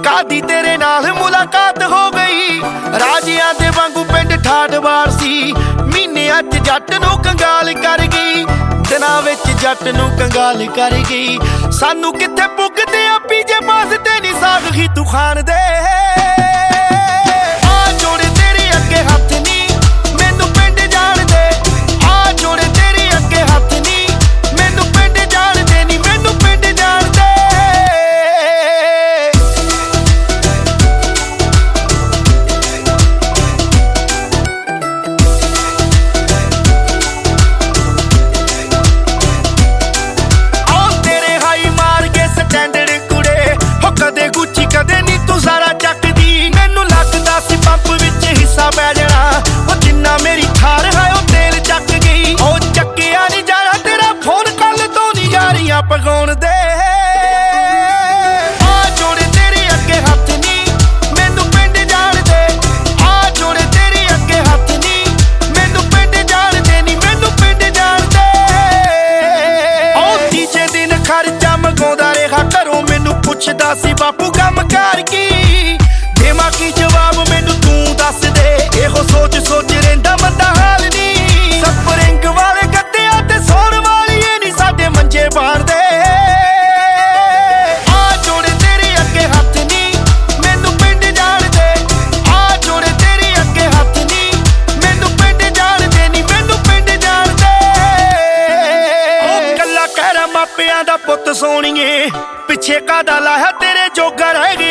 ਕਾਦੀ ਤੇਰੇ ਨਾਲ ਮੁਲਾਕਾਤ ਹੋ ਗਈ। ਰਾਜਿਆਂ ਦੇ ਵਾਂਗੂ ਪਿੰਡ ਠਾਠਵਾਰ ਸੀ। ਮਹੀਨਿਆਂ 'ਚ ਜੱਟ ਨੂੰ ਕੰਗਾਲ ਕਰ ਗਈ। ਦਿਨਾਂ ਵਿੱਚ ਜੱਟ ਨੂੰ ਕੰਗਾਲ ਕਰ ਗਈ। ਸਾਨੂੰ ਕਿੱਥੇ ਪੁੱਗਦੇ ਆ ਪੀਜੇ ਬਾਸ ਤੇ ਨੀ ਸਾਗ ਹੀ ਤੂੰ ਖਾਨ ਦੇ। ਆ ਜੋੜੇ ਤੇਰੇ ਅੱਗੇ ਹੱਥ ਨੀ ਮੈਨੂੰ ਪਿੰਡ ਜਾਣ ਦੇ। ਆ ਜੋੜੇ ਤੇਰੇ ਅੱਗੇ ਹੱਥ ਨੀ ਮੈਨੂੰ ਪਿੰਡ ਜਾਣ ਦੇ ਨੀ ਮੈਨੂੰ ਪਿੰਡ ਜਾਣ ਦੇ। ਕਦੇ ਗੁੱਚੀ ਕਦੇ ਨੀ ਤੂੰ ਸਾਰਾ ਚੱਕਦੀ। ਮੈਨੂੰ ਲੱਗਦਾ ਸੀ ਪੰਪ ਵਿੱਚ ਹਿੱਸਾ ਪੈ ਜਾਣਾ। ਉਹ ਜਿੰਨਾ ਮੇਰੀ ਥਾਰ ਹੈ ਉਹ ਤੇਲ ਚੱਕ ਗਈ। ਉਹ ਚੱਕਿਆ ਨੀ ਜਾਣਾ ਤੇਰਾ ਫੋਨ ਕੱਲ ਤੋਂ ਨੀ ਯਾਰੀਆਂ ਪਗਾਉਣ ਦੇ। ਆ ਜੋੜੇ ਤੇਰੇ ਅੱਗੇ ਹੱਥ ਨੀ ਮੈਨੂੰ ਪਿੰਡ ਜਾਣ ਦੇ। ਆ ਜੋੜੇ ਤੇਰੇ ਅੱਗੇ ਹੱਥ ਨੀ ਮੈਨੂੰ ਪਿੰਡ ਜਾਣ ਦੇ ਨੀ ਮੈਨੂੰ ਪਿੰਡ ਜਾਣ ਦੇ। ਉਹ ਤੀਜੇ ਦਿਨ ਖਰਚਾ ਮੰਗਾਉਂਦਾ ਰਿਹਾ ਘਰੋਂ ਮੈਨੂੰ ਪੁੱਛਦਾ ਸੀ ਬਾਪੂ ਕੰਮ ਕਾਰ ਕੀ। ਦੇਵਾਂ ਕੀ ਜਵਾਬ ਮੈਨੂੰ ਤੂੰ ਦੱਸ ਦੇ। ਇਹੋ ਸੋਚ ਸੋਚ ਰਹਿੰਦਾ ਬੰਦਾ ਹਾਲ ਨੀ। ਸਪਰਿੰਗ ਵਾਲੇ ਗੱਦਿਆਂ ਤੇ ਸੌਣ ਵਾਲੀਏ ਨੀ ਸਾਡੇ ਮੰਜੇ ਬਾਣਦੇ। ਆ ਜੋੜੇ ਤੇਰੇ ਅੱਗੇ ਹੱਥ ਨੀ ਮੈਨੂੰ ਪਿੰਡ ਜਾਣ ਦੇ। ਆ ਜੋੜੇ ਤੇਰੇ ਅੱਗੇ ਹੱਥ ਨੀ ਮੈਨੂੰ ਪਿੰਡ ਜਾਣ ਦੇ ਨੀ ਮੈਨੂੰ ਪਿੰਡ ਜਾਣ ਦੇ। ਉਹ ਕੱਲਾ ਕਹਿਰਾ ਮਾਪਿਆਂ ਦਾ ਪੁੱਤ ਸੋਣੀਏ ਪਿੱਛੇ ਕਾਦਾ ਲਾਇਆ ਤੇਰੇ ਜੋਗਾ ਰਹਿ ਗਿਆ।